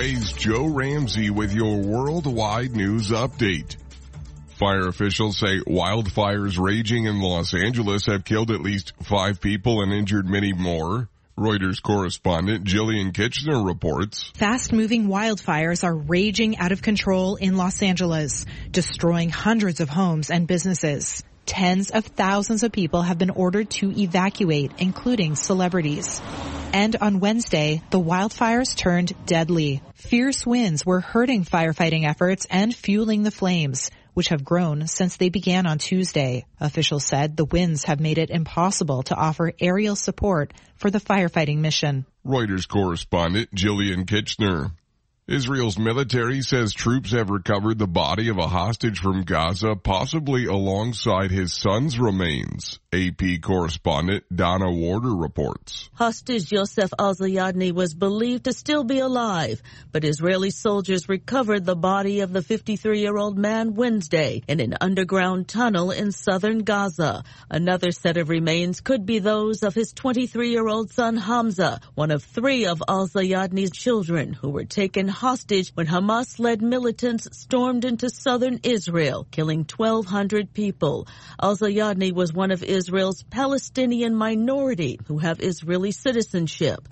VOA's Joe Ramsey with your worldwide news update. Fire officials say wildfires raging in Los Angeles have killed at least 5 people and injured many more. Reuters correspondent Jillian Kitchener reports. Fast-moving wildfires are raging out of control in Los Angeles, destroying hundreds of homes and businesses. Tens of thousands of people have been ordered to evacuate, including celebrities. And on Wednesday, the wildfires turned deadly. Fierce winds were hurting firefighting efforts and fueling the flames, which have grown since they began on Tuesday. Officials said the winds have made it impossible to offer aerial support for the firefighting mission. Reuters correspondent Jillian Kitchener. Israel's military says troops have recovered the body of a hostage from Gaza, possibly alongside his son's remains. AP correspondent Donna Warder reports. Hostage Yosef Al-Zayadni was believed to still be alive, but Israeli soldiers recovered the body of the 53-year-old man Wednesday in an underground tunnel in southern Gaza. Another set of remains could be those of his 23-year-old son Hamza, one of 3 of Al-Zayadni's children who were taken hostage when Hamas-led militants stormed into southern Israel, killing 1,200 people. Al-Zayadni was one of Israel's Palestinian minority who have Israeli citizenship.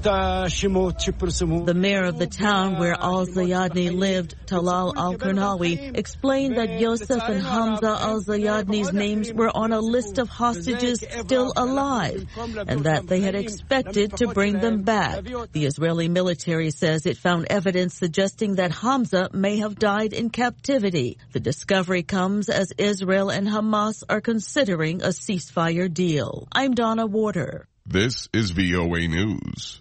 The mayor of the town where Al-Zayadni lived, Talal Al-Karnawi, explained that Yosef and Hamza Al-Zayadni's names were on a list of hostages still alive and that they had expected to bring them back. The Israeli military says it found evidence suggesting that Hamza may have died in captivity. The discovery comes as Israel and Hamas are considering a ceasefire deal. I'm Donna Warder. This is VOA News.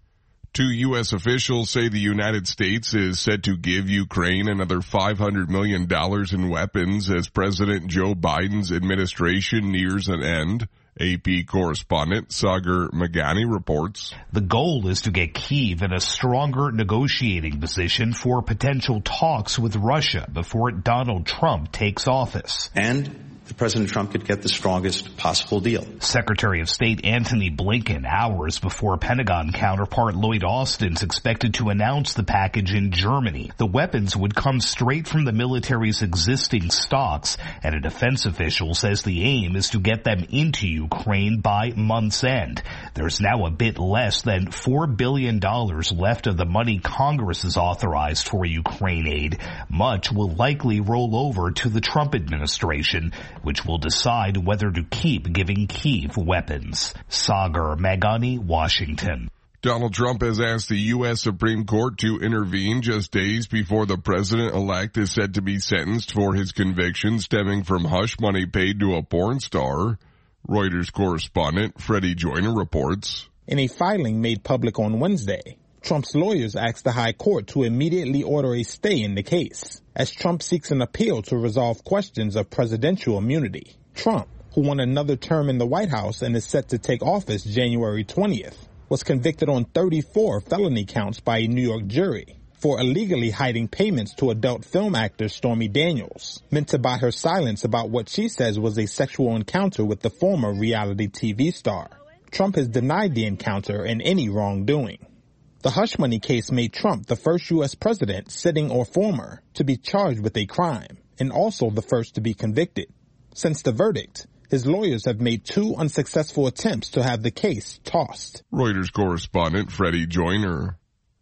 2 U.S. officials say the United States is set to give Ukraine another $500 million in weapons as President Joe Biden's administration nears an end. AP correspondent Sagar Meghani reports. The goal is to get Kyiv in a stronger negotiating position for potential talks with Russia before Donald Trump takes office. And President Trump could get the strongest possible deal. Secretary of State Antony Blinken, hours before Pentagon counterpart Lloyd Austin's expected to announce the package in Germany. The weapons would come straight from the military's existing stocks, and a defense official says the aim is to get them into Ukraine by month's end. There's now a bit less than $4 billion left of the money Congress has authorized for Ukraine aid. Much will likely roll over to the Trump administration, which will decide whether to keep giving Kyiv weapons. Sagar Meghani, Washington. Donald Trump has asked the U.S. Supreme Court to intervene just days before the president-elect is set to be sentenced for his conviction stemming from hush money paid to a porn star. Reuters correspondent Freddie Joyner reports. In a filing made public on Wednesday, Trump's lawyers asked the High Court to immediately order a stay in the case, as Trump seeks an appeal to resolve questions of presidential immunity. Trump, who won another term in the White House and is set to take office January 20th, was convicted on 34 felony counts by a New York jury for illegally hiding payments to adult film actor Stormy Daniels, meant to buy her silence about what she says was a sexual encounter with the former reality TV star. Trump has denied the encounter and any wrongdoing. The hush money case made Trump the first U.S. president, sitting or former, to be charged with a crime, and also the first to be convicted. Since the verdict, his lawyers have made 2 unsuccessful attempts to have the case tossed. Reuters correspondent Freddie Joyner.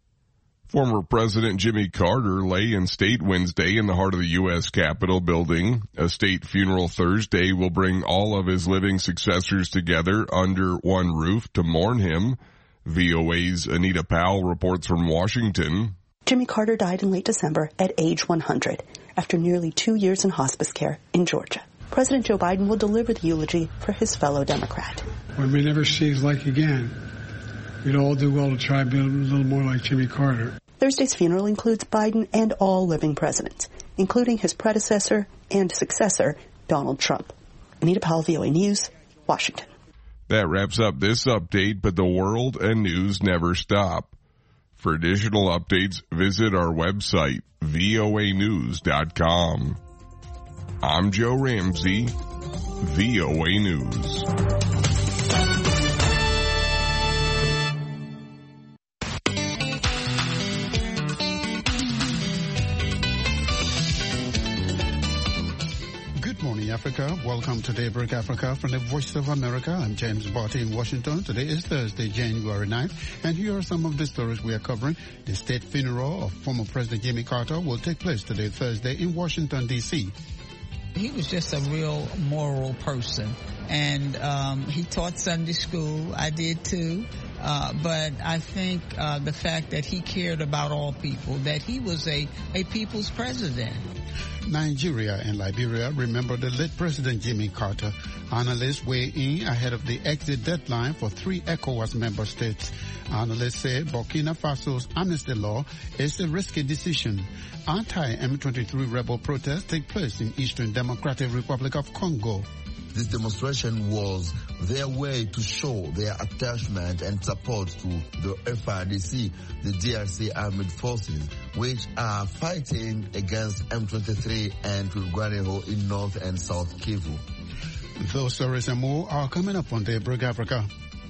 Former President Jimmy Carter lay in state Wednesday in the heart of the U.S. Capitol building. A state funeral Thursday will bring all of his living successors together under one roof to mourn him. VOA's Anita Powell reports from Washington. Jimmy Carter died in late December at age 100 after nearly 2 years in hospice care in Georgia. President Joe Biden will deliver the eulogy for his fellow Democrat. When we never see his like again, we'd all do well to try to be a little more like Jimmy Carter. Thursday's funeral includes Biden and all living presidents, including his predecessor and successor, Donald Trump. Anita Powell, VOA News, Washington. That wraps up this update, but the world and news never stop. For additional updates, visit our website, voanews.com. I'm Joe Ramsey, VOA News. Africa. Welcome to Daybreak Africa from the Voice of America. I'm James Barty in Washington. Today is Thursday, January 9th, and here are some of the stories we are covering. The state funeral of former President Jimmy Carter will take place today, Thursday, in Washington, D.C. He was just a real moral person, and he taught Sunday school. I did too. But I think the fact that he cared about all people, that he was a people's president. Nigeria and Liberia remember the late President Jimmy Carter. Analysts weigh in ahead of the exit deadline for 3 ECOWAS member states. Analysts say Burkina Faso's amnesty law is a risky decision. Anti-M23 rebel protests take place in Eastern Democratic Republic of Congo. This demonstration was their way to show their attachment and support to the FARDC, the DRC armed forces, which are fighting against M23 and Twirwaneho in North and South Kivu. Those stories and more are coming up on Daybreak Africa.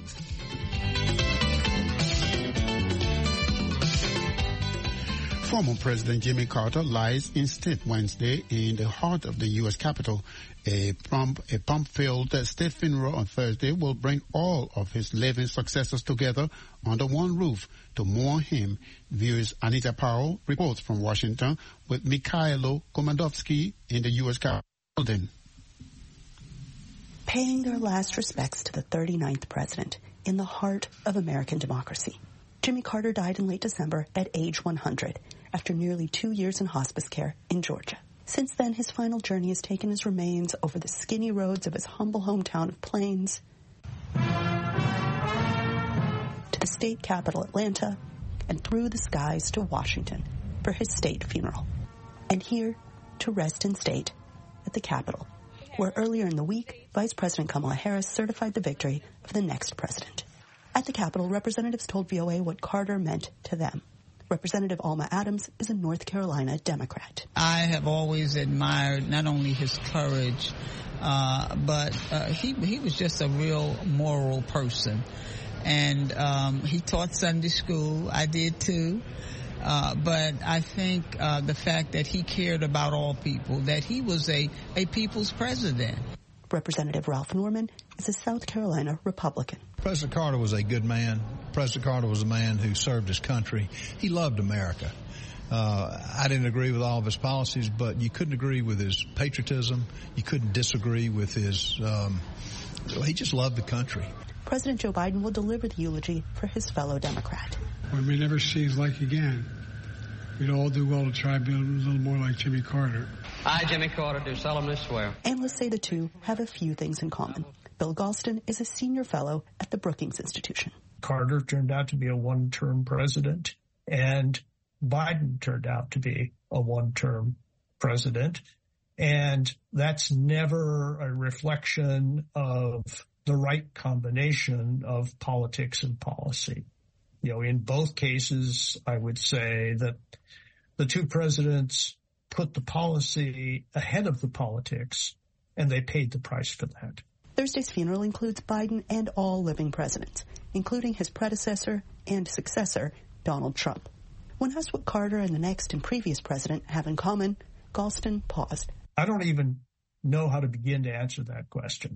Former President Jimmy Carter lies in state Wednesday in the heart of the U.S. Capitol. A pomp-filled state funeral on Thursday will bring all of his living successors together under one roof to mourn him. Viewers Anita Powell reports from Washington with Mikhailo Komandovsky in the U.S. Capitol building. Paying their last respects to the 39th president in the heart of American democracy. Jimmy Carter died in late December at age 100 after nearly 2 years in hospice care in Georgia. Since then, his final journey has taken his remains over the skinny roads of his humble hometown of Plains to the state capital, Atlanta, and through the skies to Washington for his state funeral. And here to rest in state at the Capitol, where earlier in the week, Vice President Kamala Harris certified the victory of the next president. At the Capitol, representatives told VOA what Carter meant to them. Representative Alma Adams is a North Carolina Democrat. I have always admired not only his courage, but he was just a real moral person. And he taught Sunday school. I did too. But I think the fact that he cared about all people, that he was a people's president. Representative Ralph Norman is a South Carolina Republican. President Carter was a good man. President Carter was a man who served his country. He loved America. I didn't agree with all of his policies, but you couldn't agree with his patriotism. You couldn't disagree with his, he just loved the country. President Joe Biden will deliver the eulogy for his fellow Democrat. When we never see his like again, we'd all do well to try to be a little more like Jimmy Carter. I, Jimmy Carter, do solemnly swear. Analysts say the two have a few things in common. Bill Galston is a senior fellow at the Brookings Institution. Carter turned out to be a one-term president, and Biden turned out to be a one-term president. And that's never a reflection of the right combination of politics and policy. You know, in both cases, I would say that the two presidents put the policy ahead of the politics, and they paid the price for that. Thursday's funeral includes Biden and all living presidents, including his predecessor and successor, Donald Trump. When asked what Carter and the next and previous president have in common, Galston paused. I don't even know how to begin to answer that question.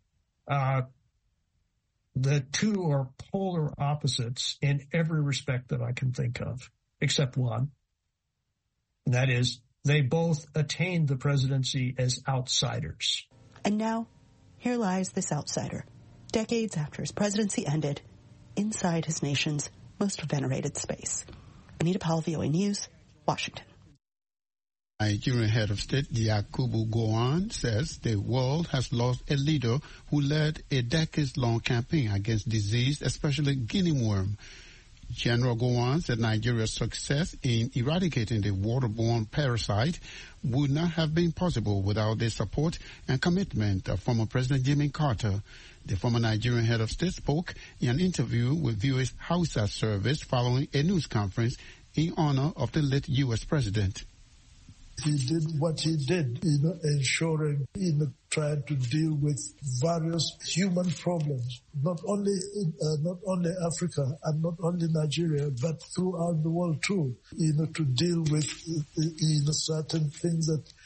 The two are polar opposites in every respect that I can think of, except one. And that is, they both attained the presidency as outsiders. And now, here lies this outsider, decades after his presidency ended, inside his nation's most venerated space. Anita Powell, VOA News, Washington. Nigerian head of state Yakubu Gowon says the world has lost a leader who led a decades-long campaign against disease, especially guinea worm. General Gowon said Nigeria's success in eradicating the waterborne parasite would not have been possible without the support and commitment of former President Jimmy Carter. The former Nigerian head of state spoke in an interview with VOA's Hausa service following a news conference in honor of the late U.S. president. He did what he did, ensuring, trying to deal with various human problems, not only Africa and not only Nigeria, but throughout the world too, to deal with certain things that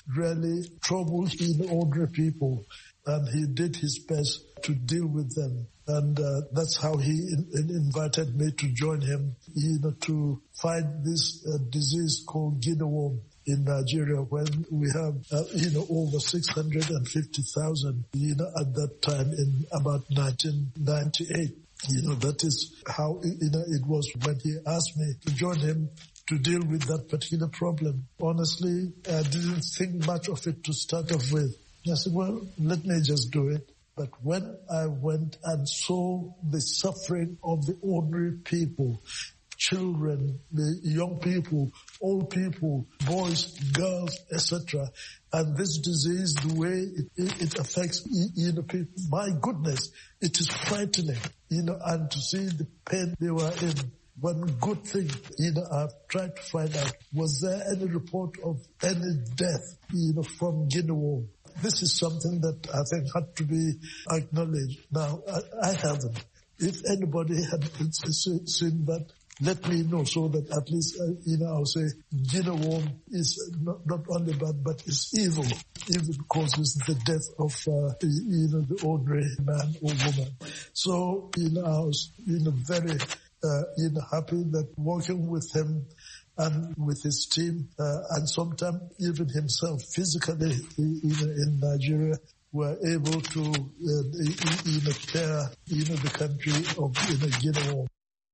really troubled ordinary people, and he did his best to deal with them. And that's how he invited me to join him, to fight this disease called Guinea worm in Nigeria, when we have, over 650,000, at that time in about 1998. That is how, it was when he asked me to join him to deal with that particular problem. Honestly, I didn't think much of it to start off with. I said, well, let me just do it. But when I went and saw the suffering of the ordinary people, children, the young people, old people, boys, girls, etc., and this disease, the way it affects people, my goodness, it is frightening, and to see the pain they were in. One good thing, I've tried to find out, was there any report of any death, from Guinea worm? This is something that I think had to be acknowledged. Now, I haven't. If anybody had seen that, let me know, so that at least, I'll say Guinea worm is not only bad, but it's evil. Evil causes the death of, the ordinary man or woman. So, I was, very, happy that working with him and with his team, and sometimes even himself physically, in Nigeria, were able to, care, the country of, Guinea worm.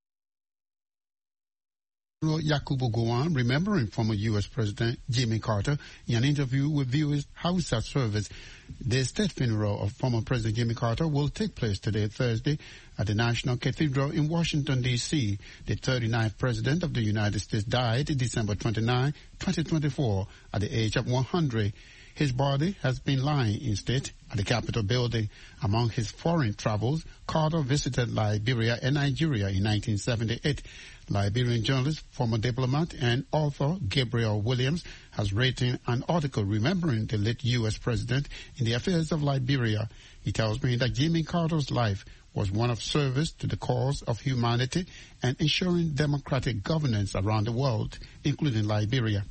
Yakubu Gowon, remembering former U.S. President Jimmy Carter, in an interview with viewers Hausa Service. The state funeral of former President Jimmy Carter will take place today, Thursday, at the National Cathedral in Washington, D.C. The 39th President of the United States died December 29, 2024, at the age of 100. His body has been lying in state at the Capitol building. Among his foreign travels, Carter visited Liberia and Nigeria in 1978. Liberian journalist, former diplomat, and author Gabriel Williams has written an article remembering the late U.S. president in the affairs of Liberia. He tells me that Jimmy Carter's life was one of service to the cause of humanity and ensuring democratic governance around the world, including Liberia.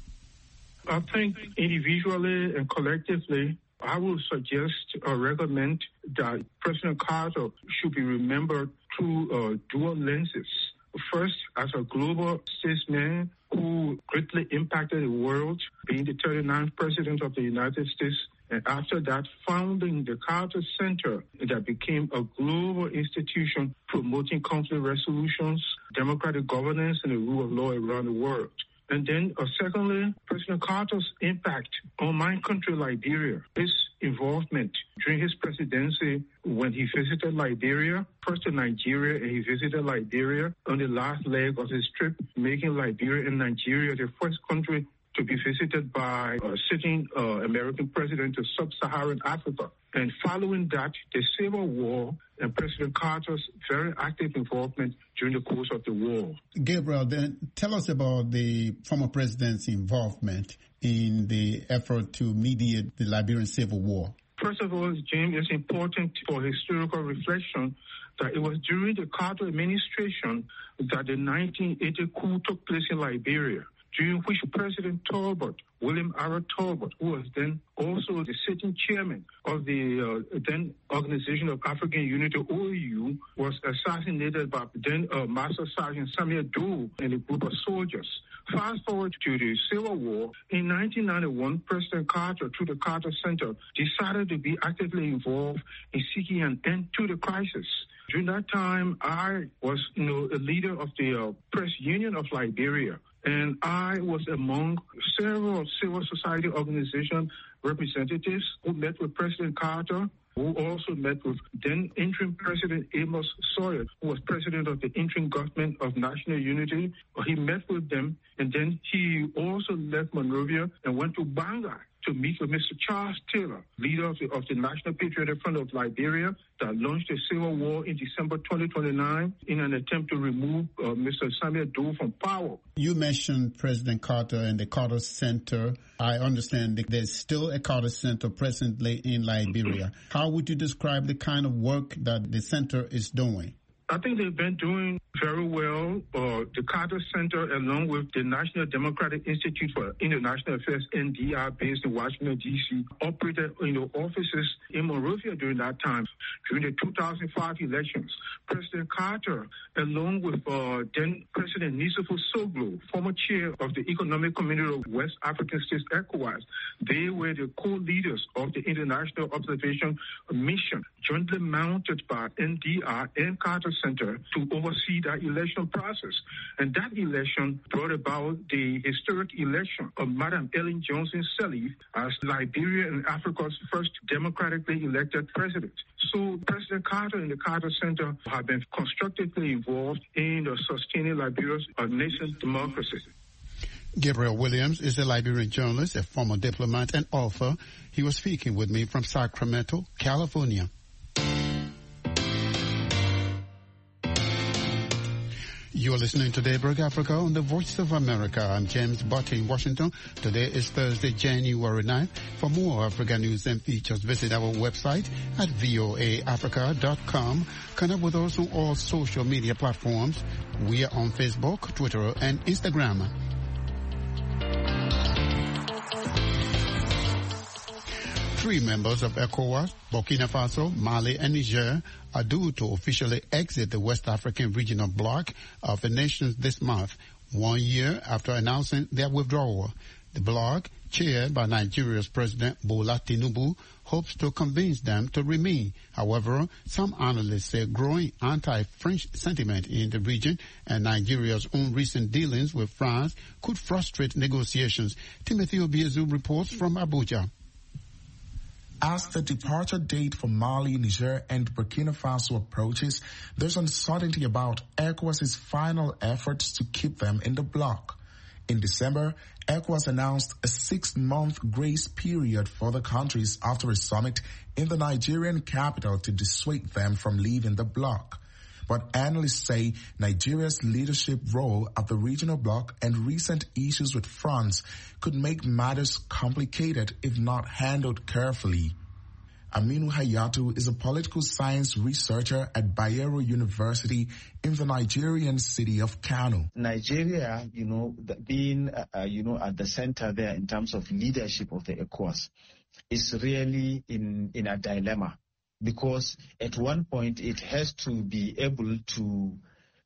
I think individually and collectively, I will suggest or recommend that President Carter should be remembered through dual lenses. First, as a global statesman who greatly impacted the world, being the 39th President of the United States, and after that, founding the Carter Center that became a global institution promoting conflict resolutions, democratic governance, and the rule of law around the world. And then, secondly, President Carter's impact on my country, Liberia, his involvement during his presidency when he visited Liberia, first to Nigeria, and he visited Liberia on the last leg of his trip, making Liberia and Nigeria the first country to be visited by a sitting American president of sub-Saharan Africa. And following that, the Civil War and President Carter's very active involvement during the course of the war. Gabriel, then tell us about the former president's involvement in the effort to mediate the Liberian Civil War. First of all, James, it's important for historical reflection that it was during the Carter administration that the 1980 coup took place in Liberia, during which President Talbot, William R. Talbot, who was then also the sitting chairman of the then Organization of African Unity, OAU, was assassinated by then Master Sergeant Samuel Doe and a group of soldiers. Fast forward to the Civil War. In 1991, President Carter, through the Carter Center, decided to be actively involved in seeking an end to the crisis. During that time, I was, a leader of the Press Union of Liberia. And I was among several civil society organization representatives who met with President Carter, who also met with then interim President Amos Sawyer, who was president of the interim government of national unity. He met with them, and then he also left Monrovia and went to Bangor to meet with Mr. Charles Taylor, leader of the National Patriotic Front of Liberia, that launched a civil war in December 2029 in an attempt to remove Mr. Samuel Doe from power. You mentioned President Carter and the Carter Center. I understand that there's still a Carter Center presently in Liberia. How would you describe the kind of work that the center is doing? I think they've been doing very well. The Carter Center, along with the National Democratic Institute for International Affairs, NDI, based in Washington, D.C., operated offices in Monrovia during that time. During the 2005 elections, President Carter, along with then President Nicéphore Soglo, former chair of the Economic Community of West African States, ECOWAS, they were the co-leaders of the International Observation Mission, jointly mounted by NDI and Carter Center to oversee that election process. And that election brought about the historic election of Madam Ellen Johnson Sirleaf as Liberia and Africa's first democratically elected president. So President Carter and the Carter Center have been constructively involved in sustaining Liberia's nascent democracy. Gabriel Williams is a Liberian journalist, a former diplomat and author. He was speaking with me from Sacramento, California. You're listening to Daybreak Africa on the Voice of America. I'm James Butte in Washington. Today is Thursday, January 9th. For more Africa news and features, visit our website at voaafrica.com. Connect with us on all social media platforms. We are on Facebook, Twitter, and Instagram. Three members of ECOWAS, Burkina Faso, Mali, and Niger are due to officially exit the West African regional bloc of the nations this month, 1 year after announcing their withdrawal. The bloc, chaired by Nigeria's President Bola Tinubu, hopes to convince them to remain. However, some analysts say growing anti-French sentiment in the region and Nigeria's own recent dealings with France could frustrate negotiations. Timothy Obiezu reports from Abuja. As the departure date for Mali, Niger, and Burkina Faso approaches, there's uncertainty about ECOWAS's final efforts to keep them in the bloc. In December, ECOWAS announced a 6-month grace period for the countries after a summit in the Nigerian capital to dissuade them from leaving the bloc. But analysts say Nigeria's leadership role at the regional bloc and recent issues with France could make matters complicated if not handled carefully. Aminu Hayatu is a political science researcher at Bayero University in the Nigerian city of Kano. Nigeria, being, at the center there in terms of leadership of the ECOWAS is really in a dilemma. Because at one point it has to be able to,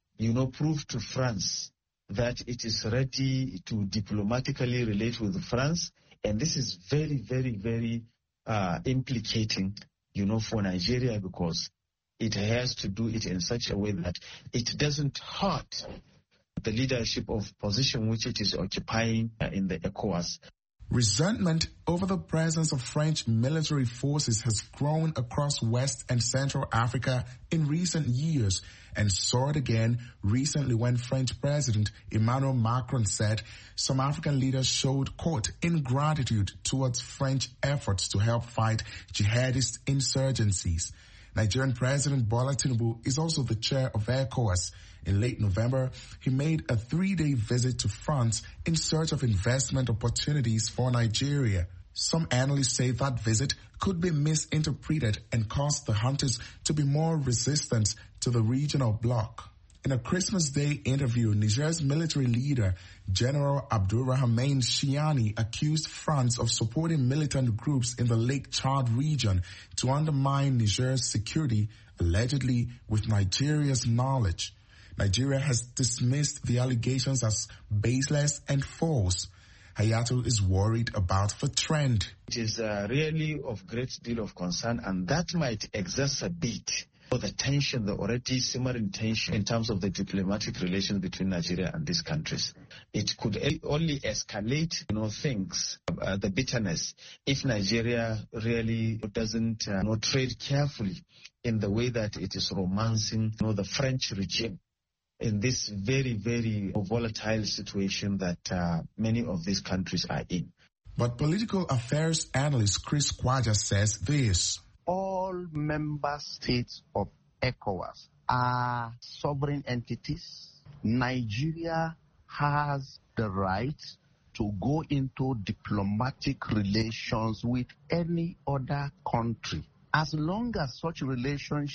prove to France that it is ready to diplomatically relate with France. And this is very, very, very implicating, for Nigeria, because it has to do it in such a way that it doesn't hurt the leadership of position which it is occupying in the ECOWAS. Resentment over the presence of French military forces has grown across West and Central Africa in recent years and soared again recently when French President Emmanuel Macron said some African leaders showed, quote, ingratitude towards French efforts to help fight jihadist insurgencies. Nigerian President Bola Tinubu is also the chair of ECOWAS. In late November, he made a 3-day visit to France in search of investment opportunities for Nigeria. Some analysts say that visit could be misinterpreted and cause the hunters to be more resistant to the regional bloc. In a Christmas Day interview, Niger's military leader, General Abdurrahman Chiani, accused France of supporting militant groups in the Lake Chad region to undermine Niger's security, allegedly with Nigeria's knowledge. Nigeria has dismissed the allegations as baseless and false. Hayatu is worried about the trend. It is really of great deal of concern, and that might exacerbate the tension, the already simmering tension in terms of the diplomatic relations between Nigeria and these countries. It could only escalate, things, the bitterness, if Nigeria really doesn't trade carefully in the way that it is romancing, the French regime in this very, very volatile situation that many of these countries are in. But political affairs analyst Chris Kwaja says this. All member states of ECOWAS are sovereign entities. Nigeria has the right to go into diplomatic relations with any other country, as long as such relationship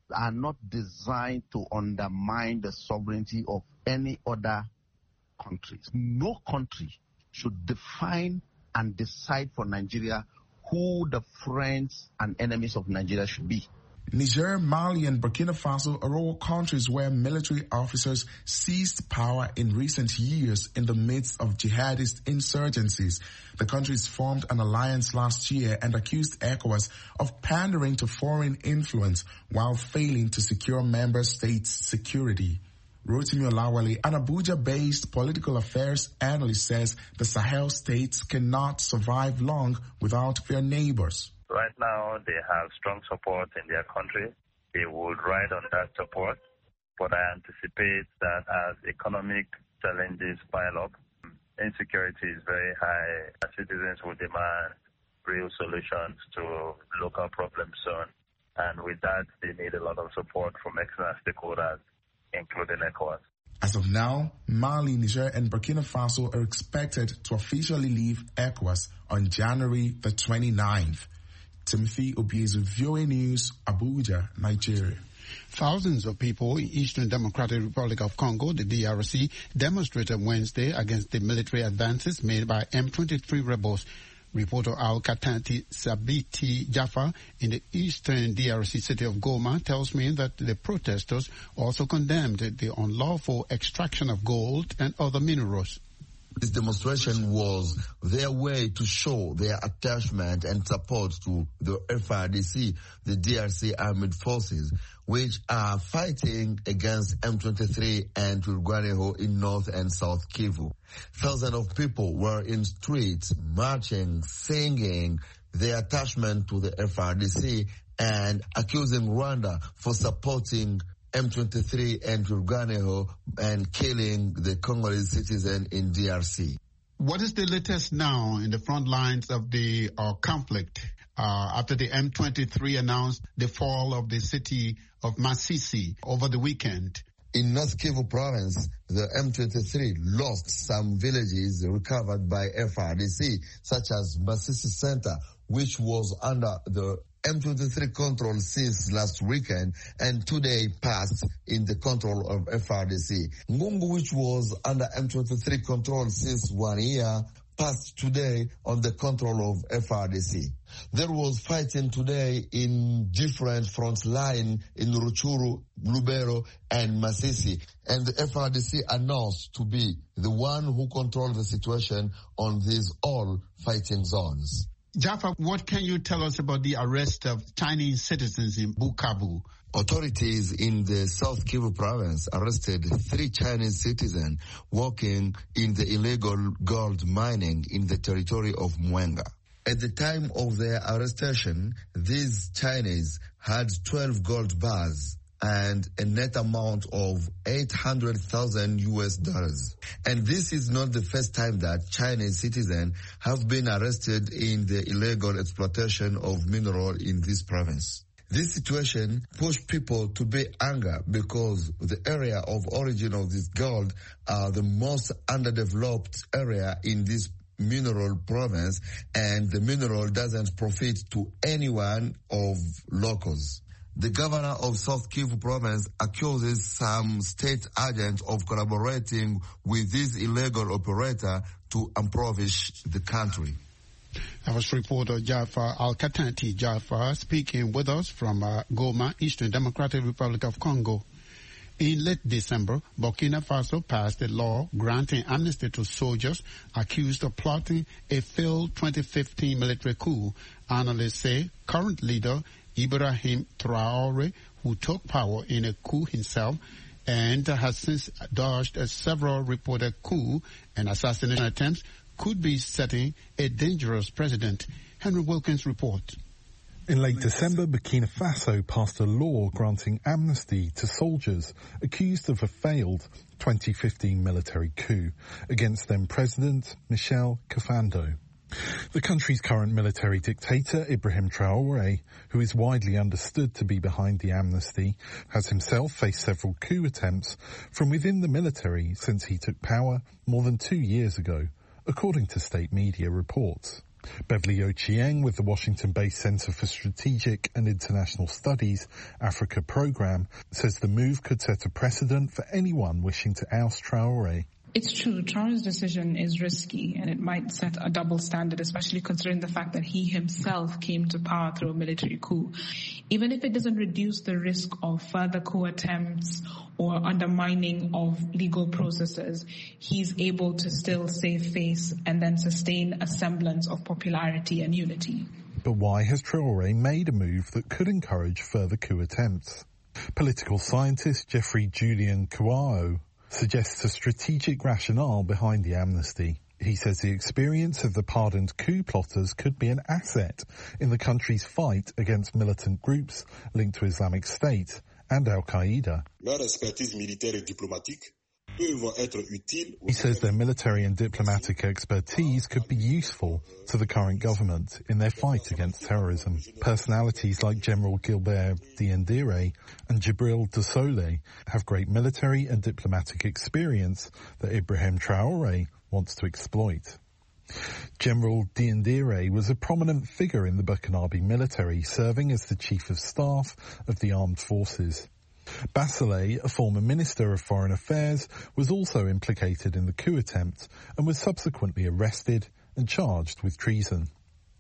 are not designed to undermine the sovereignty of any other countries. No country should define and decide for Nigeria who the friends and enemies of Nigeria should be. Niger, Mali, and Burkina Faso are all countries where military officers seized power in recent years in the midst of jihadist insurgencies. The countries formed an alliance last year and accused ECOWAS of pandering to foreign influence while failing to secure member states' security. Rotimi Olawale, an Abuja-based political affairs analyst, says the Sahel states cannot survive long without their neighbors. Right now, they have strong support in their country. They would ride on that support. But I anticipate that as economic challenges pile up, insecurity is very high. Citizens will demand real solutions to local problems soon. And with that, they need a lot of support from external stakeholders, including ECOWAS. As of now, Mali, Niger, and Burkina Faso are expected to officially leave ECOWAS on January the 29th. Timothy Obiezu, VOA News, Abuja, Nigeria. Thousands of people in Eastern Democratic Republic of Congo, the DRC, demonstrated Wednesday against the military advances made by M23 rebels. Reporter Al-Katanti Sabiti Jaffa in the eastern DRC city of Goma tells me that the protesters also condemned the unlawful extraction of gold and other minerals. This demonstration was their way to show their attachment and support to the FARDC, the DRC armed forces, which are fighting against M23 and Twirwaneho in North and South Kivu. Thousands of people were in streets marching, singing their attachment to the FARDC and accusing Rwanda for supporting M23 and Twirwaneho and killing the Congolese citizen in DRC. What is the latest now in the front lines of the conflict after the M23 announced the fall of the city of Masisi over the weekend? In North Kivu province, the M23 lost some villages recovered by FARDC, such as Masisi Center, which was under the M23 control since last weekend and today passed in the control of FARDC. Ngungu, which was under M23 control since 1 year, passed today on the control of FARDC. There was fighting today in different front line in Ruchuru, Lubero, and Masisi, and the FARDC announced to be the one who controlled the situation on these all fighting zones. Jaffa, what can you tell us about the arrest of Chinese citizens in Bukavu? Authorities in the South Kivu province arrested 3 Chinese citizens working in the illegal gold mining in the territory of Mwenga. At the time of their arrestation, these Chinese had 12 gold bars and a net amount of $800,000. And this is not the first time that Chinese citizens have been arrested in the illegal exploitation of mineral in this province. This situation pushed people to be angry because the area of origin of this gold are the most underdeveloped area in this mineral province, and the mineral doesn't profit to anyone of locals. The governor of South Kivu province accuses some state agents of collaborating with this illegal operator to impoverish the country. That was reporter Jaffa Al-Katanti Jaffa speaking with us from Goma, Eastern Democratic Republic of Congo. In late December, Burkina Faso passed a law granting amnesty to soldiers accused of plotting a failed 2015 military coup. Analysts say current leader Ibrahim Traore, who took power in a coup himself and has since dodged several reported coup and assassination attempts, could be setting a dangerous precedent. Henry Wilkins reports. In late December, Burkina Faso passed a law granting amnesty to soldiers accused of a failed 2015 military coup against then President Michel Kafando. The country's current military dictator, Ibrahim Traore, who is widely understood to be behind the amnesty, has himself faced several coup attempts from within the military since he took power more than 2 years ago, according to state media reports. Beverly Ochieng with the Washington-based Center for Strategic and International Studies Africa program says the move could set a precedent for anyone wishing to oust Traoré. It's true, Traoré's decision is risky and it might set a double standard, especially considering the fact that he himself came to power through a military coup. Even if it doesn't reduce the risk of further coup attempts or undermining of legal processes, he's able to still save face and then sustain a semblance of popularity and unity. But why has Traoré made a move that could encourage further coup attempts? Political scientist Jeffrey Julian Kouao suggests a strategic rationale behind the amnesty. He says the experience of the pardoned coup plotters could be an asset in the country's fight against militant groups linked to Islamic State and Al-Qaeda. Leur expertise militaire et diplomatique peuvent être utiles. He says their military and diplomatic expertise could be useful to the current government in their fight against terrorism. Personalities like General Gilbert Diendéré and Djibril Dessole have great military and diplomatic experience that Ibrahim Traoré wants to exploit. General Diendéré was a prominent figure in the Burkinabe military, serving as the chief of staff of the armed forces. Bachelet, a former Minister of Foreign Affairs, was also implicated in the coup attempt and was subsequently arrested and charged with treason.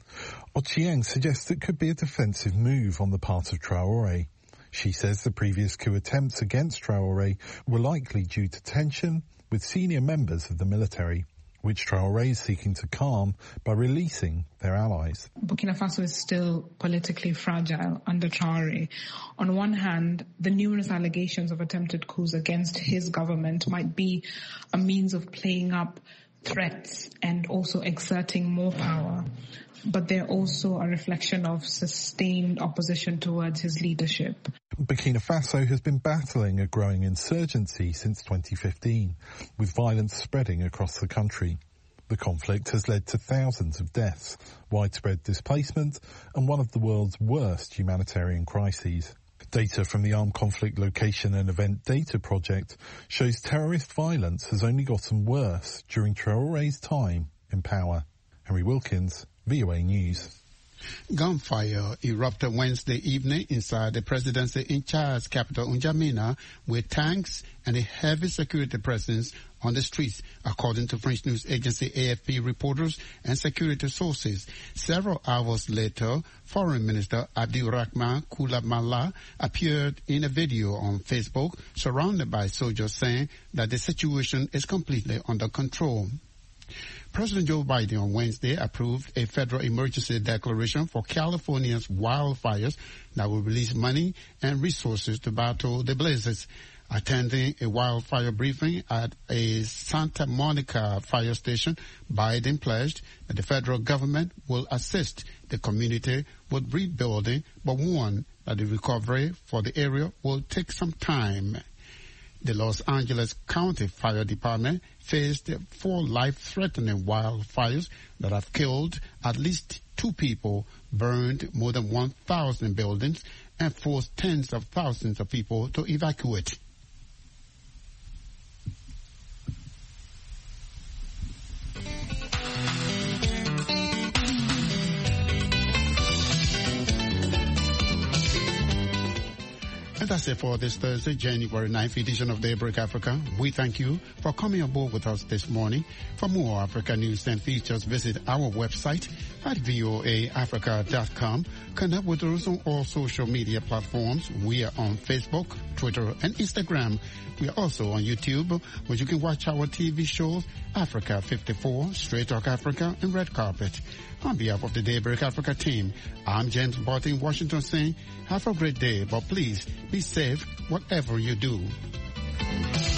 Ochieng suggests it could be a defensive move on the part of Traoré. She says the previous coup attempts against Traoré were likely due to tension with senior members of the military, which Traoré is seeking to calm by releasing their allies. Burkina Faso is still politically fragile under Traoré. On one hand, the numerous allegations of attempted coups against his government might be a means of playing up threats and also exerting more power. But they're also a reflection of sustained opposition towards his leadership. Burkina Faso has been battling a growing insurgency since 2015, with violence spreading across the country. The conflict has led to thousands of deaths, widespread displacement, and one of the world's worst humanitarian crises. Data from the Armed Conflict Location and Event Data Project shows terrorist violence has only gotten worse during Traoré's time in power. Henry Wilkins, VOA News. Gunfire erupted Wednesday evening inside the presidency in Chad's capital, N'Djamena, with tanks and a heavy security presence on the streets, according to French news agency AFP reporters and security sources. Several hours later, Foreign Minister Abdirahman Koulamala appeared in a video on Facebook surrounded by soldiers saying that the situation is completely under control. President Joe Biden on Wednesday approved a federal emergency declaration for California's wildfires that will release money and resources to battle the blazes. Attending a wildfire briefing at a Santa Monica fire station, Biden pledged that the federal government will assist the community with rebuilding, but warned that the recovery for the area will take some time. The Los Angeles County Fire Department faced 4 life-threatening wildfires that have killed at least 2 people, burned more than 1,000 buildings, and forced tens of thousands of people to evacuate. And that's it for this Thursday, January 9th edition of Daybreak Africa. We thank you for coming aboard with us this morning. For more Africa news and features, visit our website at voaafrica.com. Connect with us on all social media platforms. We are on Facebook, Twitter, and Instagram. We are also on YouTube, where you can watch our TV shows, Africa 54, Straight Talk Africa, and Red Carpet. On behalf of the Daybreak Africa team, I'm James Barton in Washington saying, have a great day, but please be safe whatever you do.